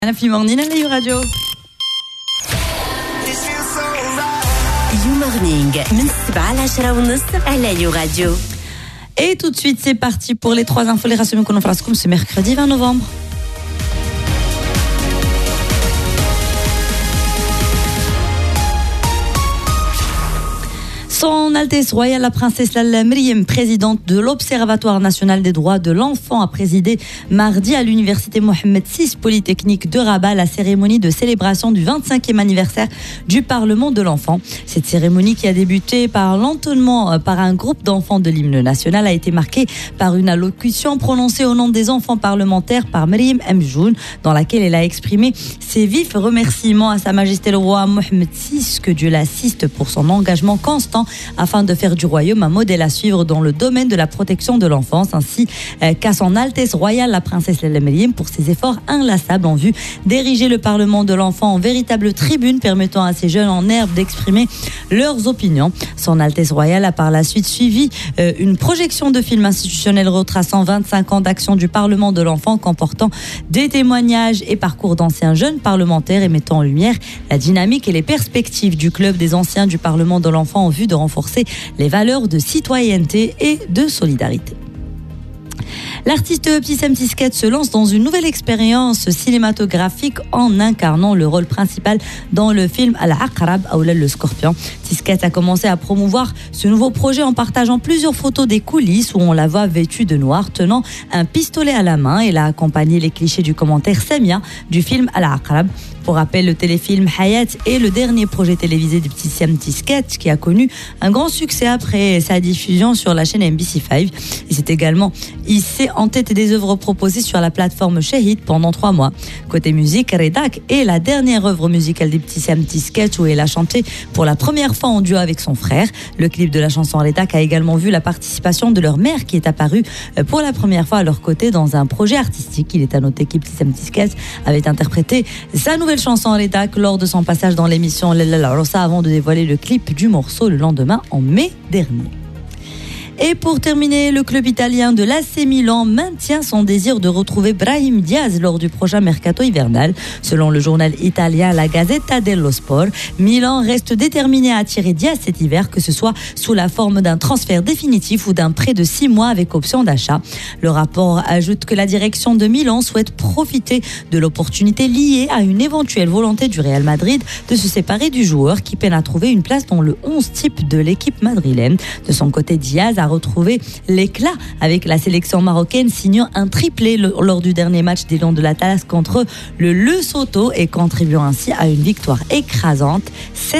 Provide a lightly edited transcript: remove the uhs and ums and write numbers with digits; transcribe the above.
أنا في morning على راديو. You Morning من 7 ل 10 ونص على راديو. Et tout de suite, c'est parti pour les 3 infos. Les rassemblements qu'on fera comme ce mercredi 20 novembre. Son Altesse Royale la Princesse Lalla Meriem, présidente de l'Observatoire National des Droits de l'Enfant, a présidé mardi à l'Université Mohammed VI Polytechnique de Rabat la cérémonie de célébration du 25e anniversaire du Parlement de l'Enfant. Cette cérémonie, qui a débuté par l'entonnement par un groupe d'enfants de l'hymne national, a été marquée par une allocution prononcée au nom des enfants parlementaires par Meriem Mjoun, dans laquelle elle a exprimé ses vifs remerciements à Sa Majesté le Roi Mohammed VI, que Dieu l'assiste pour son engagement constant afin de faire du royaume un modèle à suivre dans le domaine de la protection de l'enfance, ainsi qu'à son Altesse Royale la Princesse Lalla Meriem pour ses efforts inlassables en vue d'ériger le Parlement de l'Enfant en véritable tribune permettant à ces jeunes en herbe d'exprimer leurs opinions. Son Altesse Royale a par la suite suivi une projection de film institutionnel retraçant 25 ans d'action du Parlement de l'Enfant, comportant des témoignages et parcours d'anciens jeunes parlementaires et mettant en lumière la dynamique et les perspectives du club des anciens du Parlement de l'Enfant en vue de renforcer les valeurs de citoyenneté et de solidarité. L'artiste Ptissem Tisket se lance dans une nouvelle expérience cinématographique en incarnant le rôle principal dans le film Al-Aqrab, Aoulal le Scorpion. Tisket a commencé à promouvoir ce nouveau projet en partageant plusieurs photos des coulisses où on la voit vêtue de noir, tenant un pistolet à la main. Elle a accompagné les clichés du commentaire Samia du film Al-Aqrab. Pour rappel, le téléfilm Hayat est le dernier projet télévisé de Ptissem Tisket, qui a connu un grand succès après sa diffusion sur la chaîne MBC5. Il s'est également hissé en tête des œuvres proposées sur la plateforme Shahid pendant 3 mois. Côté musique, Redak est la dernière œuvre musicale de Ptissem Tisket, où elle a chanté pour la première fois en duo avec son frère. Le clip de la chanson Redak a également vu la participation de leur mère, qui est apparue pour la première fois à leur côté dans un projet artistique. Il est à noter que Ptissem Tisket avait interprété sa nouvelle chanson Redak lors de son passage dans l'émission Lella Rossa avant de dévoiler le clip du morceau le lendemain en mai dernier. Et pour terminer, le club italien de l'AC Milan maintient son désir de retrouver Brahim Diaz lors du prochain mercato hivernal. Selon le journal italien La Gazzetta dello Sport, Milan reste déterminé à attirer Diaz cet hiver, que ce soit sous la forme d'un transfert définitif ou d'un prêt de 6 mois avec option d'achat. Le rapport ajoute que la direction de Milan souhaite profiter de l'opportunité liée à une éventuelle volonté du Real Madrid de se séparer du joueur, qui peine à trouver une place dans le 11 type de l'équipe madrilène. De son côté, Diaz a retrouvé l'éclat avec la sélection marocaine, signant un triplé lors du dernier match des Lions de l'Atlas contre le Lesotho et contribuant ainsi à une victoire écrasante